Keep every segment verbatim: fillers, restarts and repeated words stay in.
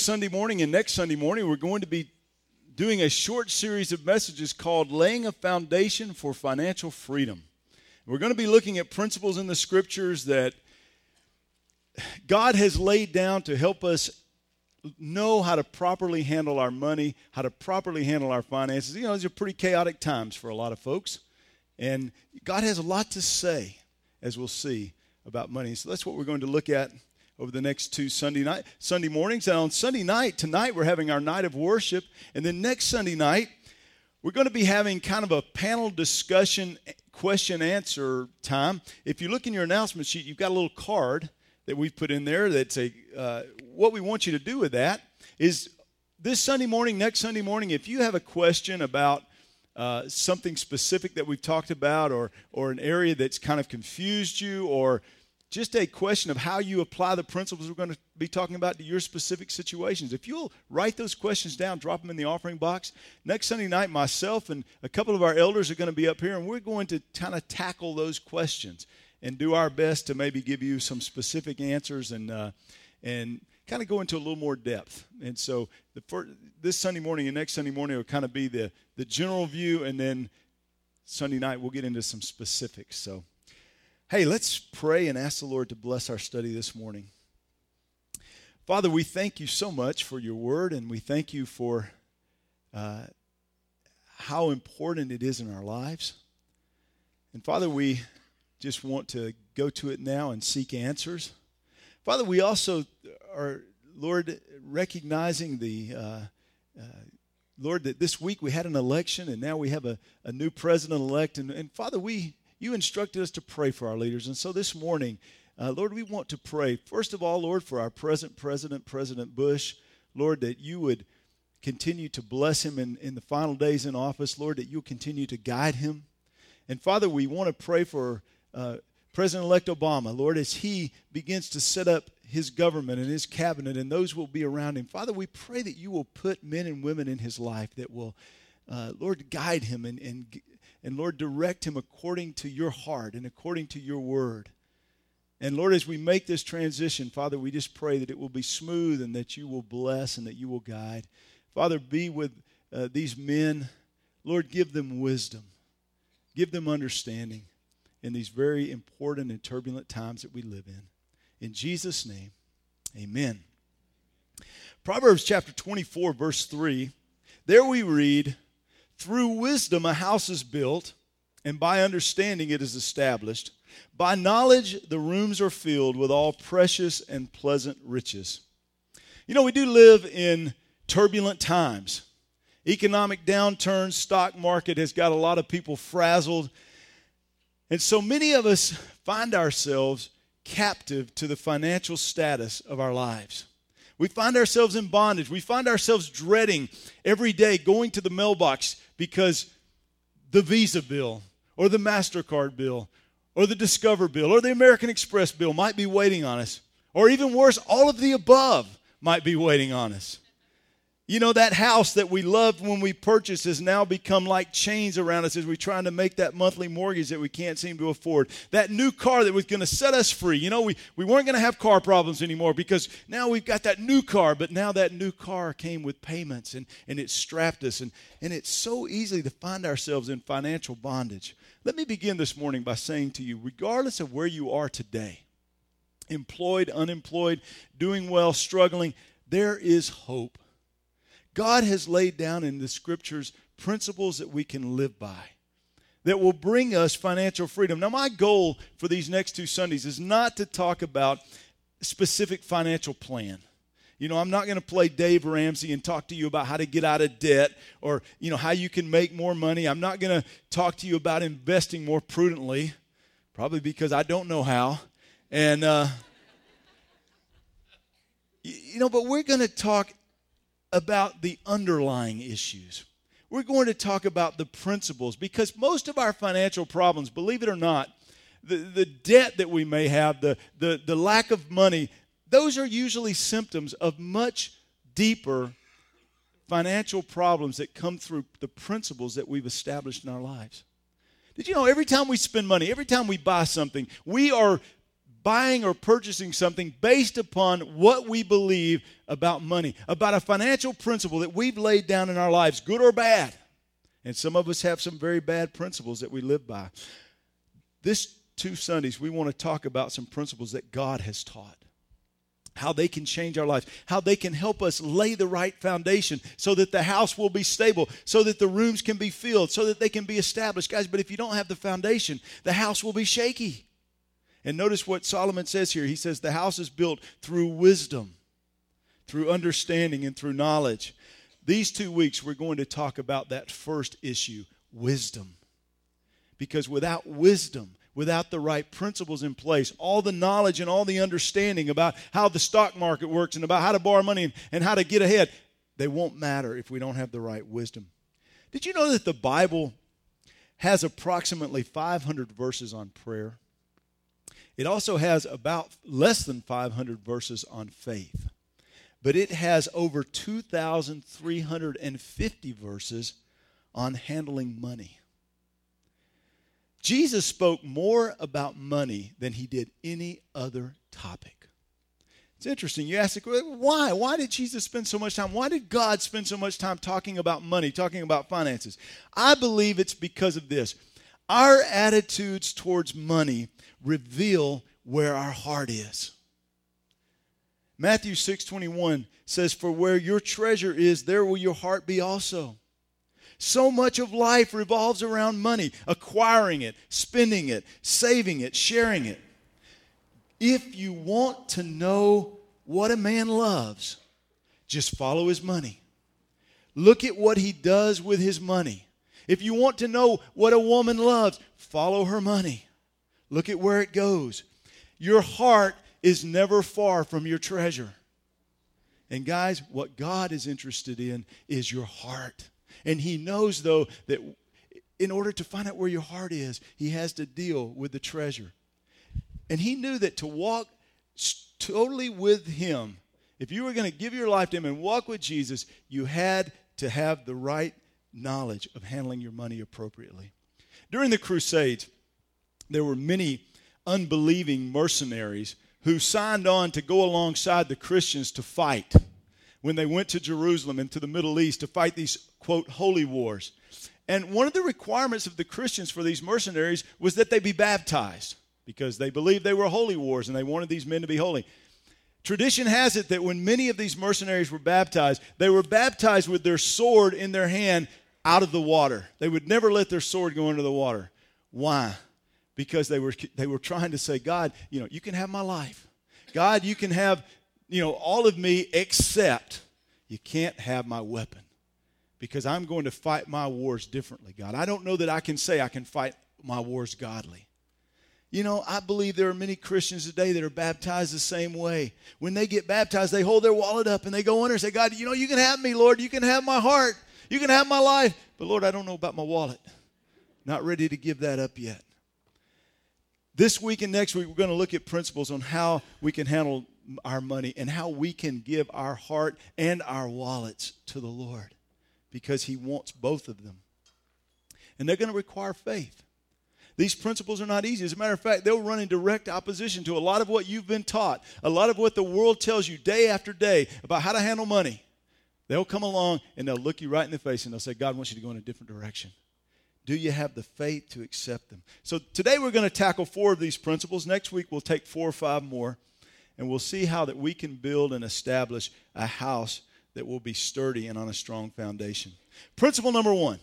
Sunday morning and next Sunday morning, we're going to be doing a short series of messages called Laying a Foundation for Financial Freedom. We're going to be looking at principles in the scriptures that God has laid down to help us know how to properly handle our money, how to properly handle our finances. You know, these are pretty chaotic times for a lot of folks. And God has a lot to say, as we'll see, about money. So that's what we're going to look at over the next two Sunday night, Sunday mornings. And on Sunday night, tonight, we're having our night of worship. And then next Sunday night, we're going to be having kind of a panel discussion, question answer time. If you look in your announcement sheet, you've got a little card that we've put in there that's a, uh, what we want you to do with that is this Sunday morning, next Sunday morning, if you have a question about uh, something specific that we've talked about or or an area that's kind of confused you or just a question of how you apply the principles we're going to be talking about to your specific situations. If you'll write those questions down, drop them in the offering box. Next Sunday night, myself and a couple of our elders are going to be up here, and we're going to kind of tackle those questions and do our best to maybe give you some specific answers and uh, and kind of go into a little more depth. And so the first, this Sunday morning and next Sunday morning will kind of be the, the general view, and then Sunday night we'll get into some specifics. So hey, let's pray and ask the Lord to bless our study this morning. Father, we thank you so much for your word, and we thank you for uh, how important it is in our lives. And Father, we just want to go to it now and seek answers. Father, we also are, Lord, recognizing the, uh, uh, Lord, that this week we had an election, and now we have a, a new president-elect. And, and Father, we You instructed us to pray for our leaders. And so this morning, uh, Lord, we want to pray, first of all, Lord, for our present president, President Bush. Lord, that you would continue to bless him in, in the final days in office. Lord, that you'll continue to guide him. And Father, we want to pray for uh, President-elect Obama, Lord, as he begins to set up his government and his cabinet, and those will be around him. Father, we pray that you will put men and women in his life that will, uh, Lord, guide him and and And, Lord, direct him according to your heart and according to your word. And, Lord, as we make this transition, Father, we just pray that it will be smooth and that you will bless and that you will guide. Father, be with uh, these men. Lord, give them wisdom. Give them understanding in these very important and turbulent times that we live in. In Jesus' name, amen. Proverbs chapter twenty-four, verse three, there we read, "Through wisdom a house is built, and by understanding it is established. By knowledge the rooms are filled with all precious and pleasant riches." You know, we do live in turbulent times. Economic downturn, stock market has got a lot of people frazzled. And so many of us find ourselves captive to the financial status of our lives. We find ourselves in bondage. We find ourselves dreading every day going to the mailbox because the Visa bill or the MasterCard bill or the Discover bill or the American Express bill might be waiting on us. Or even worse, all of the above might be waiting on us. You know, that house that we loved when we purchased has now become like chains around us as we're trying to make that monthly mortgage that we can't seem to afford. That new car that was going to set us free. You know, we, we weren't going to have car problems anymore because now we've got that new car, but now that new car came with payments and, and it strapped us. And, and it's so easy to find ourselves in financial bondage. Let me begin this morning by saying to you, regardless of where you are today, employed, unemployed, doing well, struggling, there is hope. God has laid down in the scriptures principles that we can live by that will bring us financial freedom. Now, my goal for these next two Sundays is not to talk about a specific financial plan. You know, I'm not going to play Dave Ramsey and talk to you about how to get out of debt or, you know, how you can make more money. I'm not going to talk to you about investing more prudently, probably because I don't know how. And, uh, you know, but we're going to talk about the underlying issues. We're going to talk about the principles because most of our financial problems, believe it or not, the, the debt that we may have, the, the, the lack of money, those are usually symptoms of much deeper financial problems that come through the principles that we've established in our lives. Did you know every time we spend money, every time we buy something, we are buying or purchasing something based upon what we believe about money, about a financial principle that we've laid down in our lives, good or bad. And some of us have some very bad principles that we live by. This two Sundays, we want to talk about some principles that God has taught, how they can change our lives, how they can help us lay the right foundation so that the house will be stable, so that the rooms can be filled, so that they can be established. Guys, but if you don't have the foundation, the house will be shaky. And notice what Solomon says here. He says the house is built through wisdom, through understanding, and through knowledge. These two weeks, we're going to talk about that first issue, wisdom. Because without wisdom, without the right principles in place, all the knowledge and all the understanding about how the stock market works and about how to borrow money and, and how to get ahead, they won't matter if we don't have the right wisdom. Did you know that the Bible has approximately five hundred verses on prayer? It also has about less than five hundred verses on faith. But it has over two thousand three hundred fifty verses on handling money. Jesus spoke more about money than he did any other topic. It's interesting. You ask the question, why? Why did Jesus spend so much time? Why did God spend so much time talking about money, talking about finances? I believe it's because of this. Our attitudes towards money reveal where our heart is. Matthew six twenty-one says, "For where your treasure is, there will your heart be also." So much of life revolves around money, acquiring it, spending it, saving it, sharing it. If you want to know what a man loves, just follow his money. Look at what he does with his money. If you want to know what a woman loves, follow her money. Look at where it goes. Your heart is never far from your treasure. And guys, what God is interested in is your heart. And he knows, though, that in order to find out where your heart is, he has to deal with the treasure. And he knew that to walk totally with him, if you were going to give your life to him and walk with Jesus, you had to have the right knowledge of handling your money appropriately. During the Crusades, there were many unbelieving mercenaries who signed on to go alongside the Christians to fight when they went to Jerusalem and to the Middle East to fight these, quote, holy wars. And one of the requirements of the Christians for these mercenaries was that they be baptized because they believed they were holy wars and they wanted these men to be holy. Tradition has it that when many of these mercenaries were baptized, they were baptized with their sword in their hand out of the water. They would never let their sword go into the water. Why? Because they were they were trying to say, God, you know, you can have my life. God, you can have, you know, all of me except you can't have my weapon because I'm going to fight my wars differently, God. I don't know that I can say I can fight my wars godly. You know, I believe there are many Christians today that are baptized the same way. When they get baptized, they hold their wallet up and they go under and say, God, you know, you can have me, Lord. You can have my heart. You can have my life. But, Lord, I don't know about my wallet. Not ready to give that up yet. This week and next week, we're going to look at principles on how we can handle our money and how we can give our heart and our wallets to the Lord because he wants both of them. And they're going to require faith. These principles are not easy. As a matter of fact, they'll run in direct opposition to a lot of what you've been taught, a lot of what the world tells you day after day about how to handle money. They'll come along and they'll look you right in the face and they'll say, God wants you to go in a different direction. Do you have the faith to accept them? So today we're going to tackle four of these principles. Next week we'll take four or five more, and we'll see how that we can build and establish a house that will be sturdy and on a strong foundation. Principle number one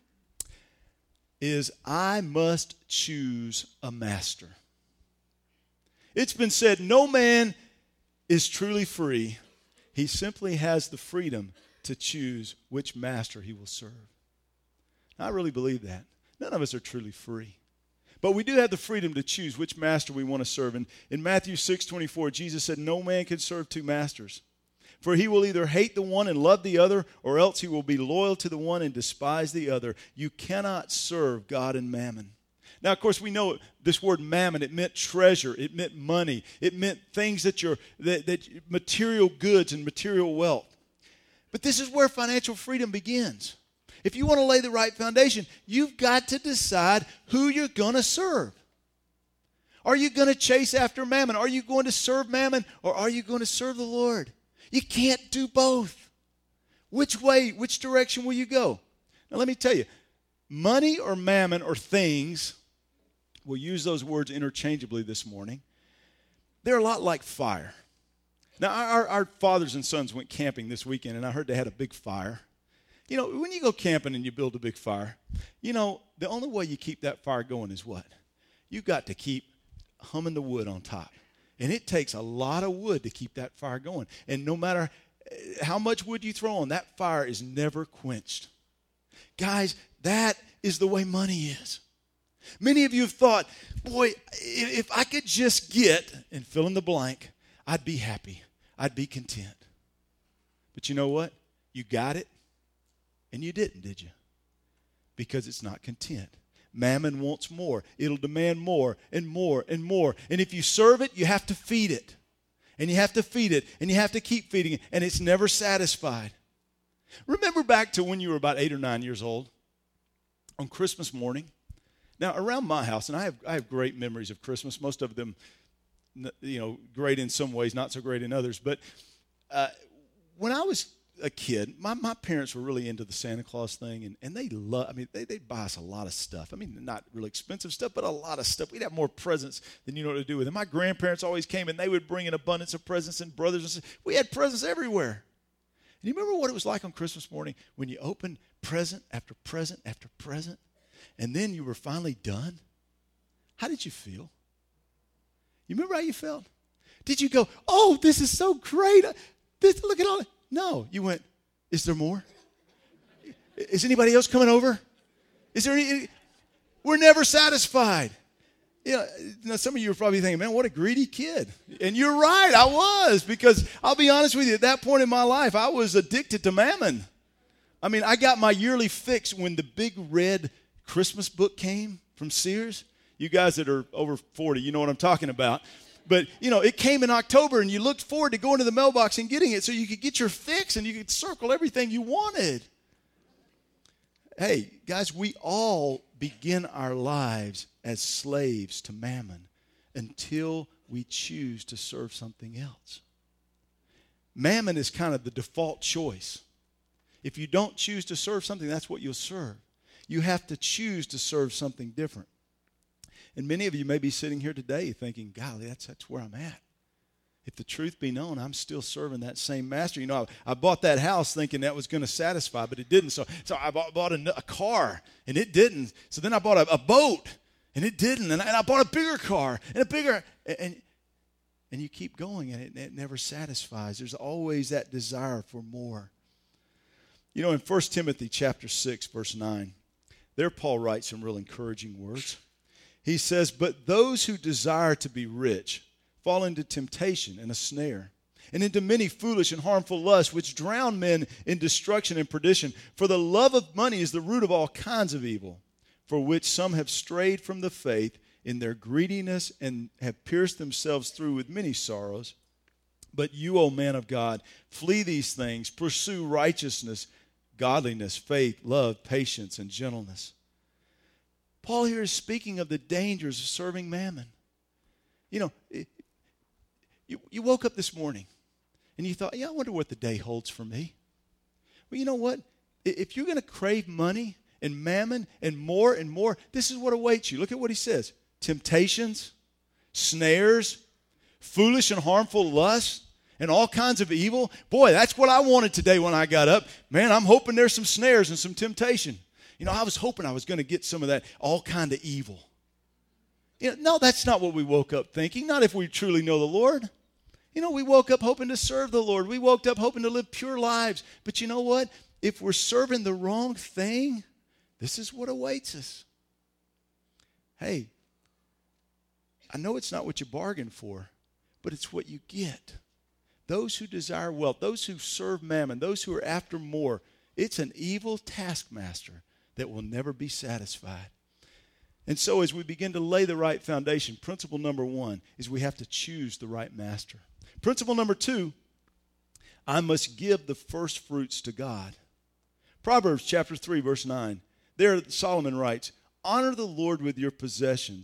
is I must choose a master. It's been said no man is truly free. He simply has the freedom to choose which master he will serve. I really believe that. None of us are truly free. But we do have the freedom to choose which master we want to serve. And in Matthew six twenty-four, Jesus said, no man can serve two masters. For he will either hate the one and love the other, or else he will be loyal to the one and despise the other. You cannot serve God and mammon. Now, of course, we know this word mammon, it meant treasure, it meant money, it meant things that you're, that, that material goods and material wealth. But this is where financial freedom begins. If you want to lay the right foundation, you've got to decide who you're going to serve. Are you going to chase after mammon? Are you going to serve mammon, or are you going to serve the Lord? You can't do both. Which way, which direction will you go? Now let me tell you, money or mammon or things, we'll use those words interchangeably this morning, they're a lot like fire. Now, our, our fathers and sons went camping this weekend, and I heard they had a big fire. You know, when you go camping and you build a big fire, you know, the only way you keep that fire going is what? You've got to keep humming the wood on top. And it takes a lot of wood to keep that fire going. And no matter how much wood you throw on, that fire is never quenched. Guys, that is the way money is. Many of you have thought, boy, if I could just get, and fill in the blank, I'd be happy. I'd be content. But you know what? You got it, and you didn't, did you? Because it's not content. Mammon wants more. It'll demand more and more and more. And if you serve it, you have to feed it. And you have to feed it, and you have to keep feeding it, and it's never satisfied. Remember back to when you were about eight or nine years old, on Christmas morning. Now, around my house, and I have I have great memories of Christmas, most of them, you know, great in some ways, not so great in others. But uh, when I was a kid, my, my parents were really into the Santa Claus thing, and, and they love, I mean, they, they'd buy us a lot of stuff. I mean, not really expensive stuff, but a lot of stuff. We'd have more presents than you know what to do with. And my grandparents always came, and they would bring an abundance of presents, and brothers and sisters. We had presents everywhere. And you remember what it was like on Christmas morning when you opened present after present after present, and then you were finally done? How did you feel? You remember how you felt? Did you go, oh, this is so great. This, look at all it. No, you went, is there more? Is anybody else coming over? Is there any? We're never satisfied. Yeah, you know, some of you are probably thinking, man, what a greedy kid. And you're right, I was, because I'll be honest with you, at that point in my life, I was addicted to mammon. I mean, I got my yearly fix when the big red Christmas book came from Sears. You guys that are over forty, you know what I'm talking about. But, you know, it came in October, and you looked forward to going to the mailbox and getting it so you could get your fix and you could circle everything you wanted. Hey, guys, we all begin our lives as slaves to mammon until we choose to serve something else. Mammon is kind of the default choice. If you don't choose to serve something, that's what you'll serve. You have to choose to serve something different. And many of you may be sitting here today thinking, golly, that's, that's where I'm at. If the truth be known, I'm still serving that same master. You know, I, I bought that house thinking that was going to satisfy, but it didn't. So, so I bought, bought a, a car, and it didn't. So then I bought a, a boat, and it didn't. And I, and I bought a bigger car, and a bigger, and, and you keep going, and it, it never satisfies. There's always that desire for more. You know, in First Timothy chapter six, verse nine, there Paul writes some real encouraging words. He says, but those who desire to be rich fall into temptation and a snare, and into many foolish and harmful lusts, which drown men in destruction and perdition. For the love of money is the root of all kinds of evil, for which some have strayed from the faith in their greediness and have pierced themselves through with many sorrows. But you, O man of God, flee these things, pursue righteousness, godliness, faith, love, patience, and gentleness. Paul here is speaking of the dangers of serving mammon. You know, it, you, you woke up this morning and you thought, yeah, I wonder what the day holds for me. Well, you know what? If you're going to crave money and mammon and more and more, this is what awaits you. Look at what he says. Temptations, snares, foolish and harmful lusts, and all kinds of evil. Boy, that's what I wanted today when I got up. Man, I'm hoping there's some snares and some temptation. You know, I was hoping I was going to get some of that all kind of evil. You know, no, that's not what we woke up thinking. Not if we truly know the Lord. You know, we woke up hoping to serve the Lord. We woke up hoping to live pure lives. But you know what? If we're serving the wrong thing, this is what awaits us. Hey, I know it's not what you bargained for, but it's what you get. Those who desire wealth, those who serve mammon, those who are after more, it's an evil taskmaster that will never be satisfied. And so as we begin to lay the right foundation, principle number one is we have to choose the right master. Principle number two, I must give the first fruits to God. Proverbs chapter three, verse nine. There Solomon writes, honor the Lord with your possessions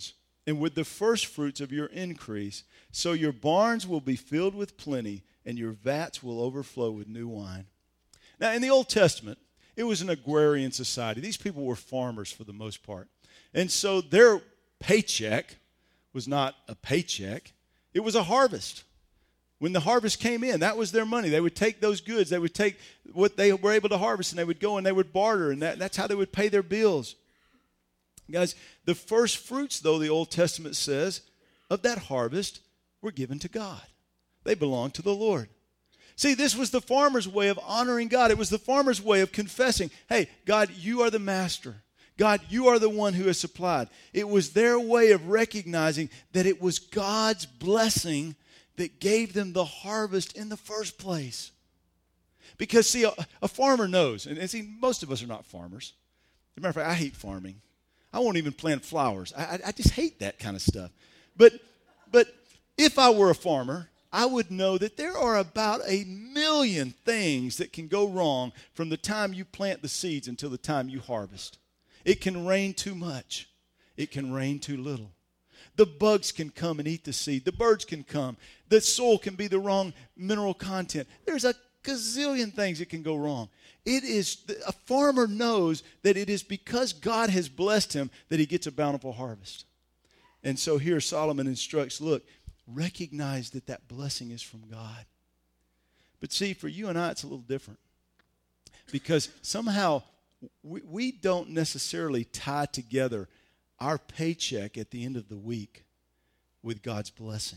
and with the first fruits of your increase. So your barns will be filled with plenty, and your vats will overflow with new wine. Now, in the Old Testament, it was an agrarian society. These people were farmers for the most part. And so their paycheck was not a paycheck. It was a harvest. When the harvest came in, that was their money. They would take those goods. They would take what they were able to harvest, and they would go and they would barter, and that, that's how they would pay their bills. Guys, the first fruits, though, the Old Testament says, of that harvest were given to God. They belonged to the Lord. See, this was the farmer's way of honoring God. It was the farmer's way of confessing, hey, God, you are the master. God, you are the one who has supplied. It was their way of recognizing that it was God's blessing that gave them the harvest in the first place. Because, see, a, a farmer knows, and, and see, most of us are not farmers. As a matter of fact, I hate farming. I won't even plant flowers. I, I, I just hate that kind of stuff. But, but if I were a farmer, I would know that there are about a million things that can go wrong from the time you plant the seeds until the time you harvest. It can rain too much. It can rain too little. The bugs can come and eat the seed. The birds can come. The soil can be the wrong mineral content. There's a gazillion things that can go wrong. It is, a farmer knows that it is because God has blessed him that he gets a bountiful harvest. And so here Solomon instructs, look, recognize that that blessing is from God. But see, for you and I, it's a little different. Because somehow we, we don't necessarily tie together our paycheck at the end of the week with God's blessing.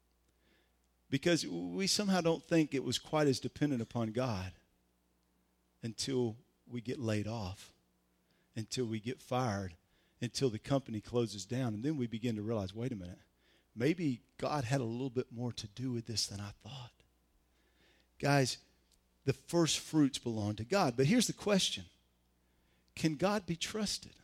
Because we somehow don't think it was quite as dependent upon God until we get laid off, until we get fired, until the company closes down. And then we begin to realize, wait a minute, maybe God had a little bit more to do with this than I thought. Guys, the first fruits belong to God. But here's the question. Can God be trusted?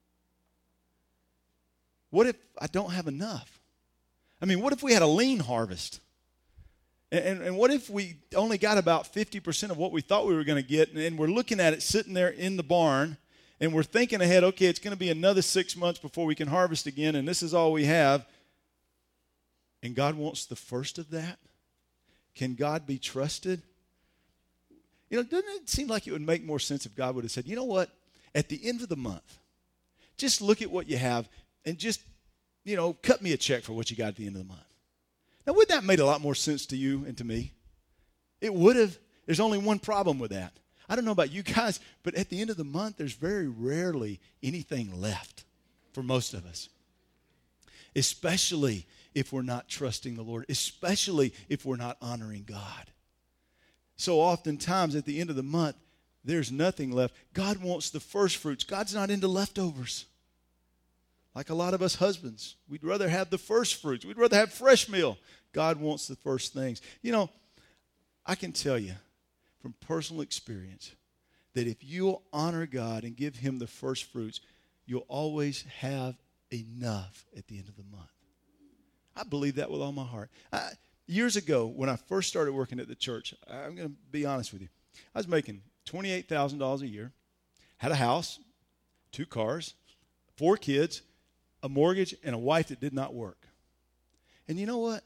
What if I don't have enough? I mean, what if we had a lean harvest? And, and, and what if we only got about fifty percent of what we thought we were going to get, and, and we're looking at it sitting there in the barn, and we're thinking ahead, okay, it's going to be another six months before we can harvest again, and this is all we have. And God wants the first of that? Can God be trusted? You know, doesn't it seem like it would make more sense if God would have said, you know what, at the end of the month, just look at what you have and just, you know, cut me a check for what you got at the end of the month. Now, wouldn't that make a lot more sense to you and to me? It would have. There's only one problem with that. I don't know about you guys, but at the end of the month, there's very rarely anything left for most of us. Especially if we're not trusting the Lord, especially if we're not honoring God. So oftentimes at the end of the month, there's nothing left. God wants the first fruits. God's not into leftovers. Like a lot of us husbands, we'd rather have the first fruits. We'd rather have fresh meal. God wants the first things. You know, I can tell you from personal experience that if you'll honor God and give him the first fruits, you'll always have enough at the end of the month. I believe that with all my heart. I, years ago, when I first started working at the church, I'm going to be honest with you. I was making twenty-eight thousand dollars a year, had a house, two cars, four kids, a mortgage, and a wife that did not work. And you know what?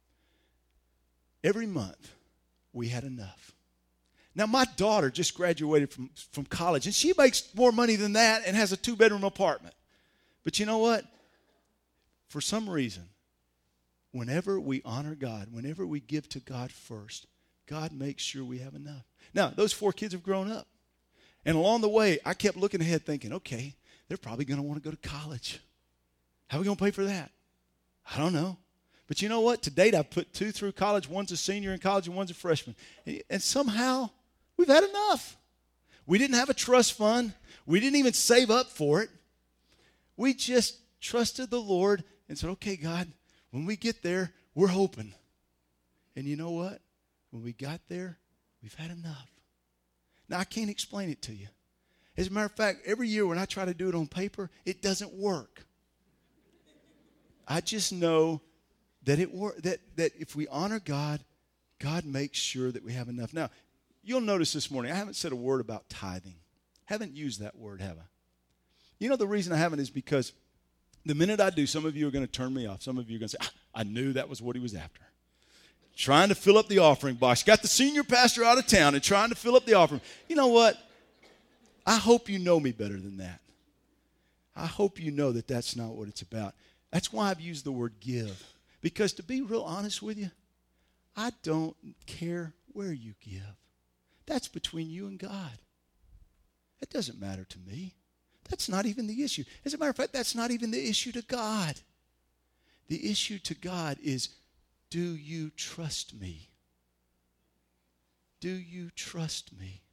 Every month, we had enough. Now, my daughter just graduated from, from college, and she makes more money than that and has a two-bedroom apartment. But you know what? For some reason, whenever we honor God, whenever we give to God first, God makes sure we have enough. Now, those four kids have grown up. And along the way, I kept looking ahead thinking, okay, they're probably going to want to go to college. How are we going to pay for that? I don't know. But you know what? To date, I've put two through college. One's a senior in college and one's a freshman. And somehow, we've had enough. We didn't have a trust fund. We didn't even save up for it. We just trusted the Lord and said, okay, God, when we get there, we're hoping. And you know what? When we got there, we've had enough. Now, I can't explain it to you. As a matter of fact, every year when I try to do it on paper, it doesn't work. I just know that it wor- that, that if we honor God, God makes sure that we have enough. Now, you'll notice this morning, I haven't said a word about tithing. Haven't used that word, have I? You know the reason I haven't is because The minute I do, some of you are going to turn me off. Some of you are going to say, ah, I knew that was what he was after. Trying to fill up the offering box. Got the senior pastor out of town and trying to fill up the offering. You know what? I hope you know me better than that. I hope you know that that's not what it's about. That's why I've used the word give. Because to be real honest with you, I don't care where you give. That's between you and God. It doesn't matter to me. That's not even the issue. As a matter of fact, that's not even the issue to God. The issue to God is, do you trust me? Do you trust me?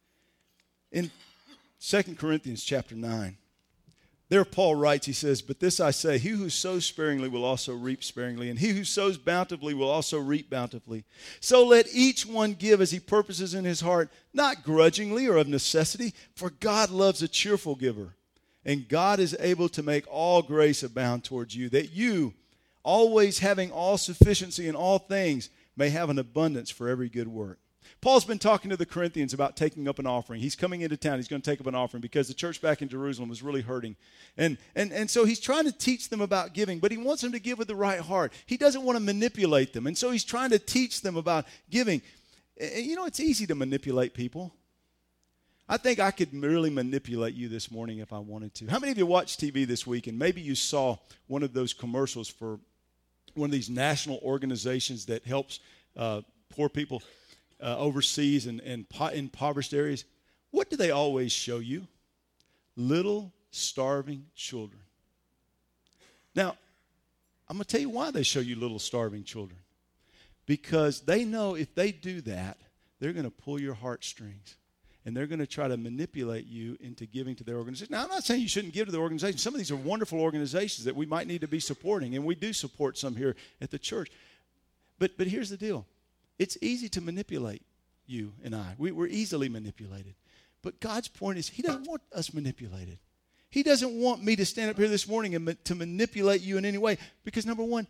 In Second Corinthians chapter nine, there Paul writes, he says, but this I say, he who sows sparingly will also reap sparingly, and he who sows bountifully will also reap bountifully. So let each one give as he purposes in his heart, not grudgingly or of necessity, for God loves a cheerful giver. And God is able to make all grace abound towards you, that you, always having all sufficiency in all things, may have an abundance for every good work. Paul's been talking to the Corinthians about taking up an offering. He's coming into town. He's going to take up an offering because the church back in Jerusalem was really hurting. And, and, and so he's trying to teach them about giving, but he wants them to give with the right heart. He doesn't want to manipulate them. And so he's trying to teach them about giving. And you know, it's easy to manipulate people. I think I could really manipulate you this morning if I wanted to. How many of you watched T V this week and maybe you saw one of those commercials for one of these national organizations that helps uh, poor people Uh, overseas and, and po- impoverished areas? What do they always show you? Little starving children. Now, I'm going to tell you why they show you little starving children. Because they know if they do that, they're going to pull your heartstrings. And they're going to try to manipulate you into giving to their organization. Now, I'm not saying you shouldn't give to the organization. Some of these are wonderful organizations that we might need to be supporting. And we do support some here at the church. But, but here's the deal. It's easy to manipulate you and I. We, we're easily manipulated. But God's point is he doesn't want us manipulated. He doesn't want me to stand up here this morning and ma- to manipulate you in any way. Because number one,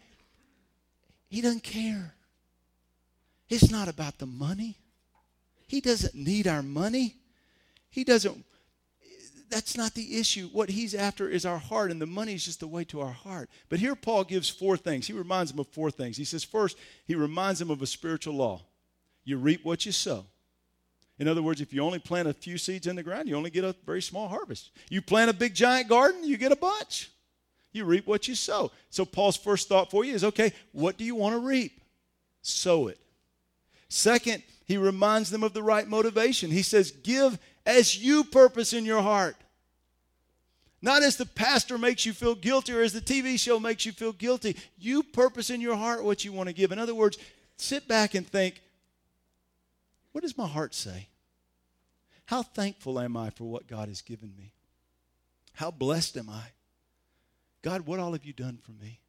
he doesn't care. It's not about the money. He doesn't need our money. He doesn't, that's not the issue. What he's after is our heart, and the money is just the way to our heart. But here Paul gives four things. He reminds them of four things. He says, first, he reminds them of a spiritual law. You reap what you sow. In other words, if you only plant a few seeds in the ground, you only get a very small harvest. You plant a big giant garden, you get a bunch. You reap what you sow. So Paul's first thought for you is, okay, what do you want to reap? Sow it. Second, he reminds them of the right motivation. He says, give as you purpose in your heart. Not as the pastor makes you feel guilty or as the T V show makes you feel guilty. You purpose in your heart what you want to give. In other words, sit back and think, what does my heart say? How thankful am I for what God has given me? How blessed am I? God, what all have you done for me?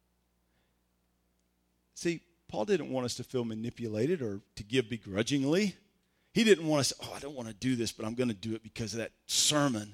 See, Paul didn't want us to feel manipulated or to give begrudgingly. He didn't want us, oh, I don't want to do this, but I'm going to do it because of that sermon.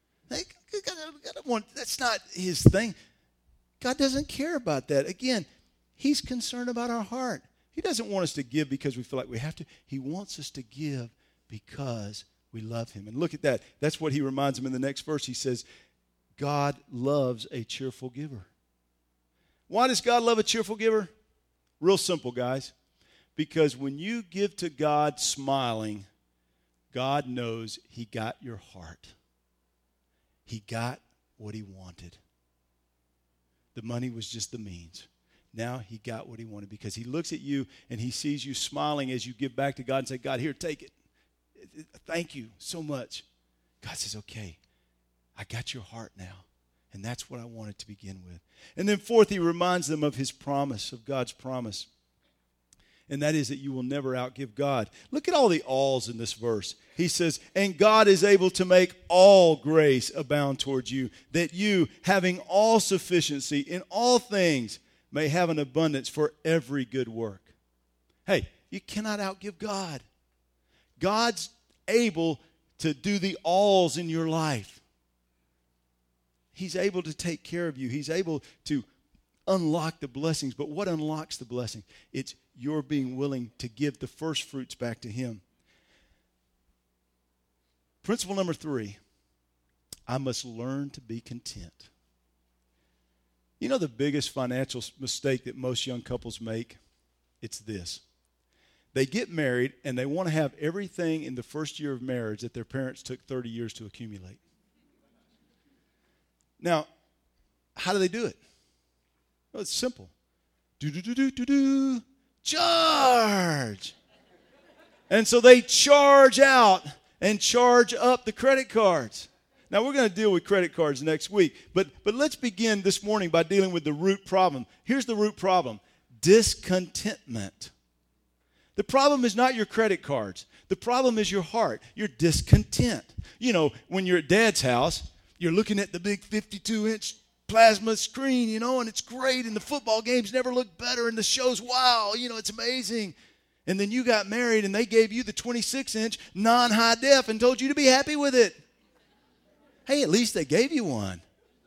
That's not his thing. God doesn't care about that. Again, he's concerned about our heart. He doesn't want us to give because we feel like we have to. He wants us to give because we love him. And look at that. That's what he reminds them in the next verse. He says, God loves a cheerful giver. Why does God love a cheerful giver? Real simple, guys. Because when you give to God smiling, God knows he got your heart. He got what he wanted. The money was just the means. Now he got what he wanted because he looks at you and he sees you smiling as you give back to God and say, God, here, take it. Thank you so much. God says, okay, I got your heart now. And that's what I wanted to begin with. And then fourth, he reminds them of his promise, of God's promise. And that is that you will never outgive God. Look at all the alls in this verse. He says, and God is able to make all grace abound towards you, that you, having all sufficiency in all things, may have an abundance for every good work. Hey, you cannot outgive God. God's able to do the alls in your life. He's able to take care of you. He's able to unlock the blessings. But what unlocks the blessing? It's your being willing to give the first fruits back to him. Principle number three, I must learn to be content. You know the biggest financial mistake that most young couples make? It's this. They get married and they want to have everything in the first year of marriage that their parents took thirty years to accumulate. Now, how do they do it? Well, it's simple. Do-do-do-do-do-do. Charge. And so they charge out and charge up the credit cards. Now, we're going to deal with credit cards next week. But, but let's begin this morning by dealing with the root problem. Here's the root problem. Discontentment. The problem is not your credit cards. The problem is your heart. You're discontent. You know, when you're at Dad's house, you're looking at the big fifty-two inch plasma screen, you know, and it's great, and the football games never look better, and the show's wow, you know, it's amazing. And then you got married, and they gave you the twenty-six inch non-high def and told you to be happy with it. Hey, at least they gave you one.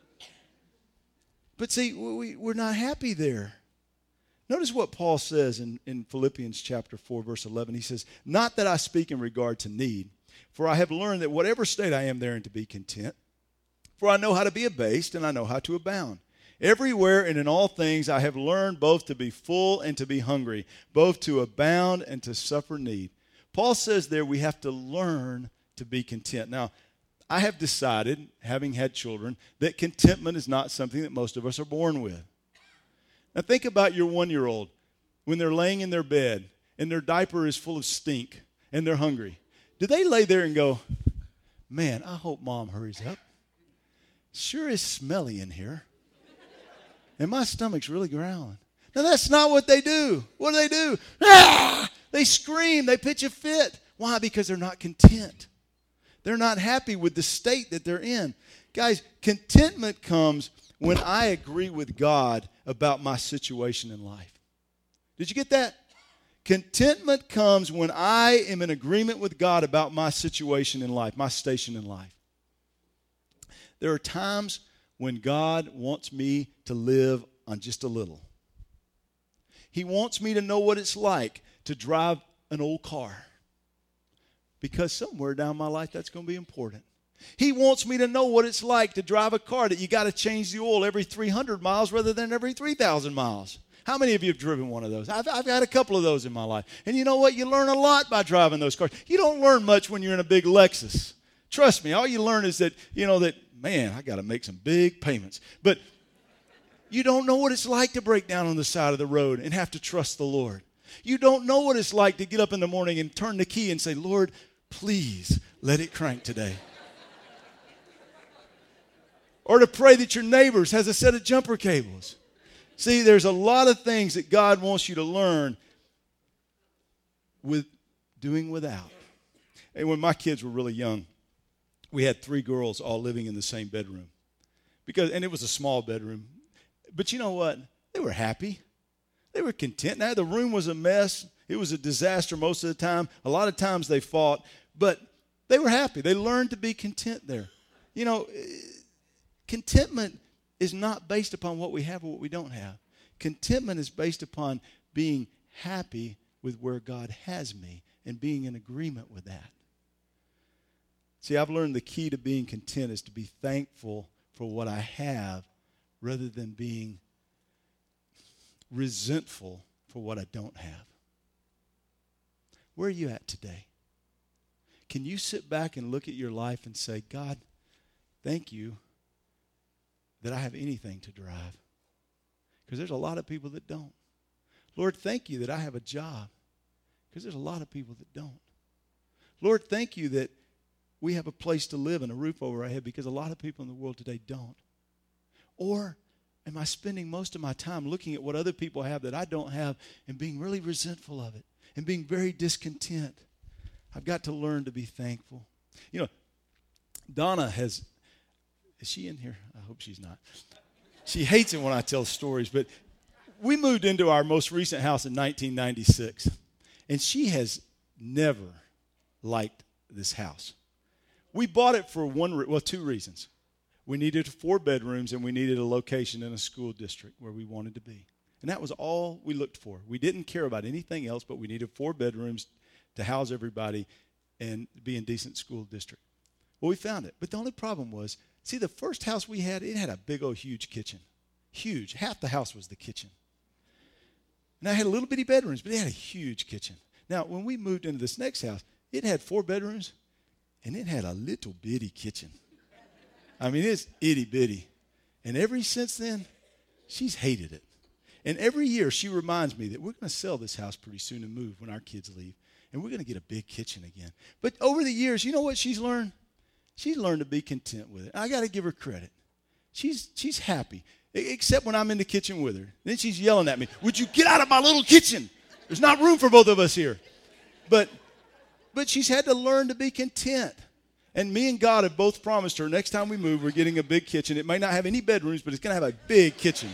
But see, we, we're not happy there. Notice what Paul says in, in Philippians chapter four, verse eleven. He says, not that I speak in regard to need, for I have learned that whatever state I am therein to be content. For I know how to be abased, and I know how to abound. Everywhere and in all things I have learned both to be full and to be hungry, both to abound and to suffer need. Paul says there we have to learn to be content. Now, I have decided, having had children, that contentment is not something that most of us are born with. Now think about your one-year-old when they're laying in their bed and their diaper is full of stink and they're hungry. Do they lay there and go, man, I hope Mom hurries up? Sure is smelly in here. And my stomach's really growling. Now, that's not what they do. What do they do? Ah! They scream. They pitch a fit. Why? Because they're not content. They're not happy with the state that they're in. Guys, contentment comes when I agree with God about my situation in life. Did you get that? Contentment comes when I am in agreement with God about my situation in life, my station in life. There are times when God wants me to live on just a little. He wants me to know what it's like to drive an old car. Because somewhere down my life that's going to be important. He wants me to know what it's like to drive a car that you got to change the oil every three hundred miles rather than every three thousand miles. How many of you have driven one of those? I've, I've got a couple of those in my life. And you know what? You learn a lot by driving those cars. You don't learn much when you're in a big Lexus. Trust me, all you learn is that, you know, that, man, I got to make some big payments. But you don't know what it's like to break down on the side of the road and have to trust the Lord. You don't know what it's like to get up in the morning and turn the key and say, Lord, please let it crank today. Or to pray that your neighbor's has a set of jumper cables. See, there's a lot of things that God wants you to learn with doing without. And when my kids were really young, we had three girls all living in the same bedroom. Because, and it was a small bedroom. But you know what? They were happy. They were content. Now, the room was a mess. It was a disaster most of the time. A lot of times they fought. But they were happy. They learned to be content there. You know, contentment is not based upon what we have or what we don't have. Contentment is based upon being happy with where God has me and being in agreement with that. See, I've learned the key to being content is to be thankful for what I have rather than being resentful for what I don't have. Where are you at today? Can you sit back and look at your life and say, God, thank you that I have anything to drive? Because there's a lot of people that don't. Lord, thank you that I have a job. Because there's a lot of people that don't. Lord, thank you that we have a place to live and a roof over our head, because a lot of people in the world today don't. Or am I spending most of my time looking at what other people have that I don't have and being really resentful of it and being very discontent? I've got to learn to be thankful. You know, Donna has, is she in here? I hope she's not. She hates it when I tell stories, but we moved into our most recent house in nineteen ninety-six, and she has never liked this house. We bought it for one, well, two reasons. We needed four bedrooms, and we needed a location in a school district where we wanted to be. And that was all we looked for. We didn't care about anything else, but we needed four bedrooms to house everybody and be in decent school district. Well, we found it. But the only problem was, see, the first house we had, it had a big old huge kitchen. Huge. Half the house was the kitchen. And I had little bitty bedrooms, but it had a huge kitchen. Now, when we moved into this next house, it had four bedrooms, and it had a little bitty kitchen. I mean, it's itty bitty. And ever since then, she's hated it. And every year she reminds me that we're going to sell this house pretty soon and move when our kids leave. And we're going to get a big kitchen again. But over the years, you know what she's learned? She's learned to be content with it. I got to give her credit. She's she's happy, except when I'm in the kitchen with her. Then she's yelling at me, would you get out of my little kitchen? There's not room for both of us here. But but she's had to learn to be content. And me and God have both promised her next time we move, we're getting a big kitchen. It may not have any bedrooms, but it's going to have a big kitchen.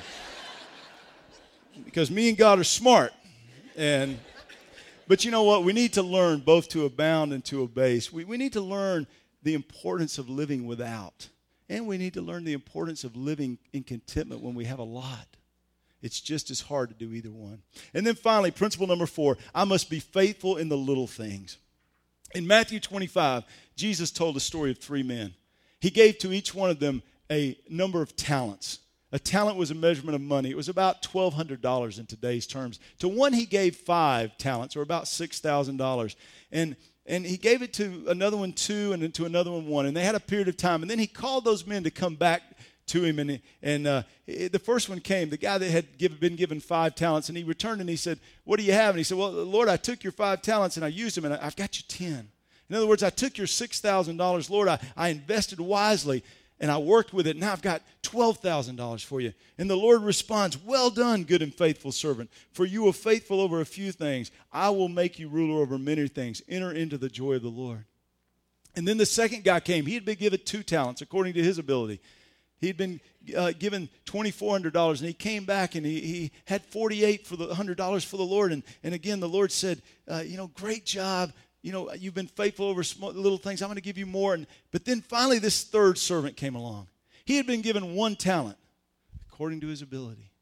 Because me and God are smart. And but you know what? We need to learn both to abound and to abase. We, we need to learn the importance of living without. And we need to learn the importance of living in contentment when we have a lot. It's just as hard to do either one. And then finally, principle number four, I must be faithful in the little things. In Matthew twenty-five, Jesus told a story of three men. He gave to each one of them a number of talents. A talent was a measurement of money. It was about twelve hundred dollars in today's terms. To one, he gave five talents, or about six thousand dollars. And And he gave it to another one two, and then to another one one. And they had a period of time. And then he called those men to come back to him. And, and uh, the first one came, the guy that had give, been given five talents. And he returned and he said, what do you have? And he said, well, Lord, I took your five talents and I used them, and I, I've got you ten. In other words, I took your six thousand dollars. Lord, I, I invested wisely, and I worked with it. Now I've got twelve thousand dollars for you. And the Lord responds, well done, good and faithful servant. For you were faithful over a few things. I will make you ruler over many things. Enter into the joy of the Lord. And then the second guy came. He had been given two talents according to his ability. He'd been uh, given twenty-four hundred dollars, and he came back, and he, he had forty-eight for the one hundred dollars for the Lord. And, and again, the Lord said, uh, you know, great job. You know, you've been faithful over small, little things. I'm going to give you more. And, but then finally this third servant came along. He had been given one talent according to his ability.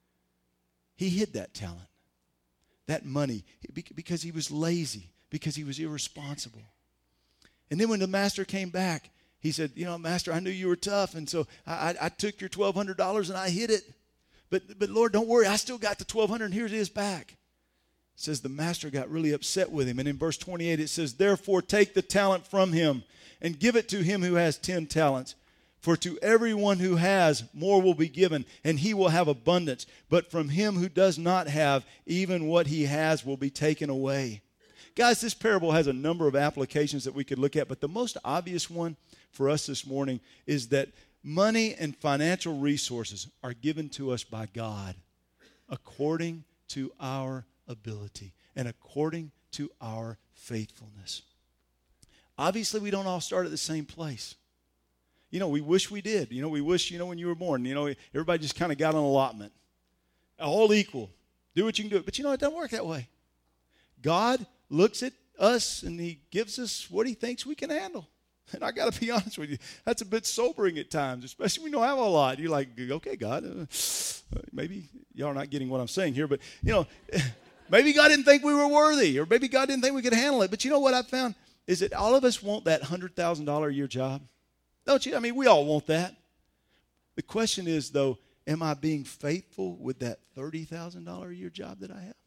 He hid that talent, that money, because he was lazy, because he was irresponsible. And then when the master came back, he said, you know, Master, I knew you were tough, and so I, I, I took your twelve hundred dollars and I hid it. But, but Lord, don't worry, I still got the twelve hundred dollars, and here it is back. It says the master got really upset with him. And in verse twenty-eight it says, therefore take the talent from him and give it to him who has ten talents. For to everyone who has, more will be given, and he will have abundance. But from him who does not have, even what he has will be taken away. Guys, this parable has a number of applications that we could look at, but the most obvious one for us this morning is that money and financial resources are given to us by God according to our ability and according to our faithfulness. Obviously, we don't all start at the same place. You know, we wish we did. You know, we wish, you know, when you were born, you know, everybody just kind of got an allotment. All equal. Do what you can do. But you know, it doesn't work that way. God looks at us and he gives us what he thinks we can handle. And I got to be honest with you, that's a bit sobering at times, especially when you don't have a lot. You're like, okay, God, uh, maybe y'all are not getting what I'm saying here, but, you know, maybe God didn't think we were worthy, or maybe God didn't think we could handle it. But you know what I found is that all of us want that one hundred thousand dollars a year job. Don't you? I mean, we all want that. The question is, though, am I being faithful with that thirty thousand dollars a year job that I have?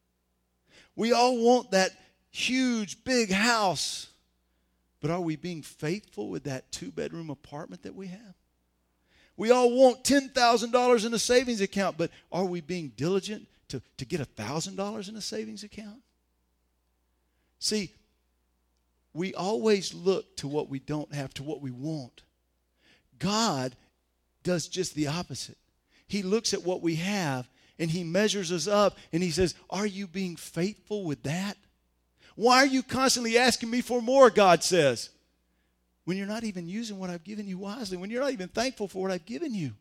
We all want that huge, big house. But are we being faithful with that two-bedroom apartment that we have? We all want ten thousand dollars in a savings account, but are we being diligent to, to get one thousand dollars in a savings account? See, we always look to what we don't have, to what we want. God does just the opposite. He looks at what we have, and he measures us up, and he says, are you being faithful with that? Why are you constantly asking me for more, God says, when you're not even using what I've given you wisely, when you're not even thankful for what I've given you?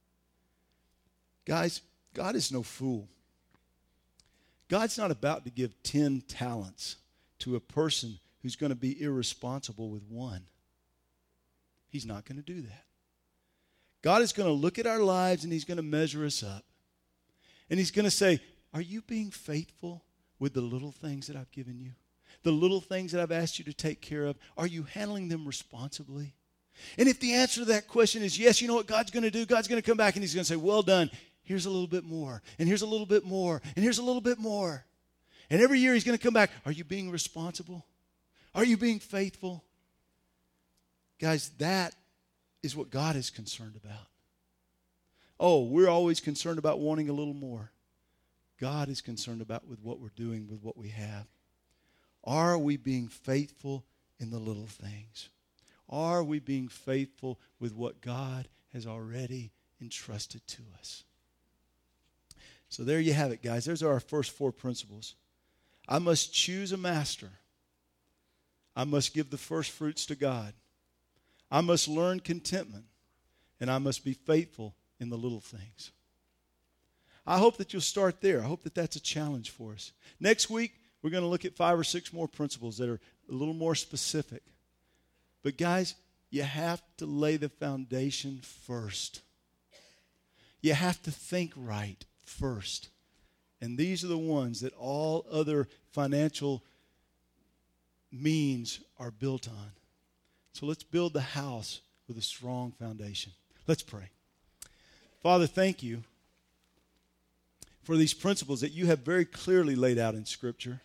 Guys, God is no fool. God's not about to give ten talents to a person who's going to be irresponsible with one. He's not going to do that. God is going to look at our lives and he's going to measure us up. And he's going to say, are you being faithful with the little things that I've given you? The little things that I've asked you to take care of, are you handling them responsibly? And if the answer to that question is yes, you know what God's going to do? God's going to come back and he's going to say, well done. Here's a little bit more. And here's a little bit more. And here's a little bit more. And every year he's going to come back. Are you being responsible? Are you being faithful? Guys, that is what God is concerned about. Oh, we're always concerned about wanting a little more. God is concerned about with what we're doing with what we have. Are we being faithful in the little things? Are we being faithful with what God has already entrusted to us? So there you have it, guys. There's our first four principles. I must choose a master. I must give the first fruits to God. I must learn contentment. And I must be faithful in the little things. I hope that you'll start there. I hope that that's a challenge for us. Next week, we're going to look at five or six more principles that are a little more specific. But guys, you have to lay the foundation first. You have to think right first. And these are the ones that all other financial means are built on. So let's build the house with a strong foundation. Let's pray. Father, thank you for these principles that you have very clearly laid out in Scripture.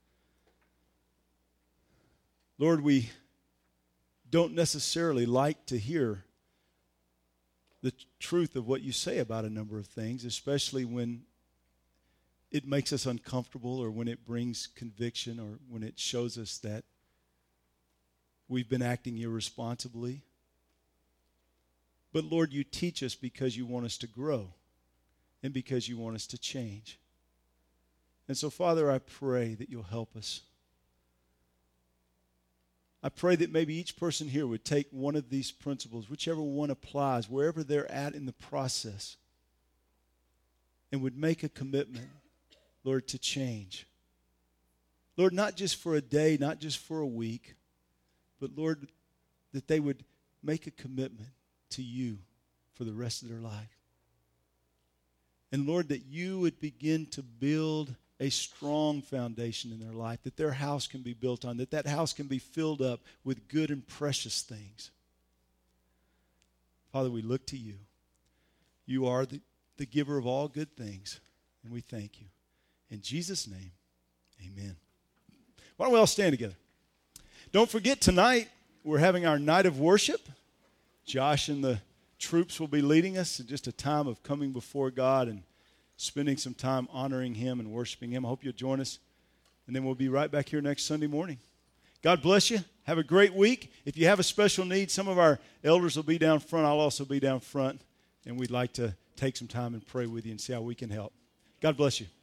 Lord, we don't necessarily like to hear the truth of what you say about a number of things, especially when it makes us uncomfortable or when it brings conviction or when it shows us that we've been acting irresponsibly. But Lord, you teach us because you want us to grow and because you want us to change. And so, Father, I pray that you'll help us. I pray that maybe each person here would take one of these principles, whichever one applies, wherever they're at in the process, and would make a commitment, Lord, to change. Lord, not just for a day, not just for a week, but Lord, that they would make a commitment to you for the rest of their life. And Lord, that you would begin to build a strong foundation in their life, that their house can be built on, that that house can be filled up with good and precious things. Father, we look to you. You are the, the giver of all good things, and we thank you. In Jesus' name, amen. Why don't we all stand together? Don't forget, tonight we're having our night of worship. Josh and the troops will be leading us in just a time of coming before God and spending some time honoring him and worshiping him. I hope you'll join us. And then we'll be right back here next Sunday morning. God bless you. Have a great week. If you have a special need, some of our elders will be down front. I'll also be down front. And we'd like to take some time and pray with you and see how we can help. God bless you.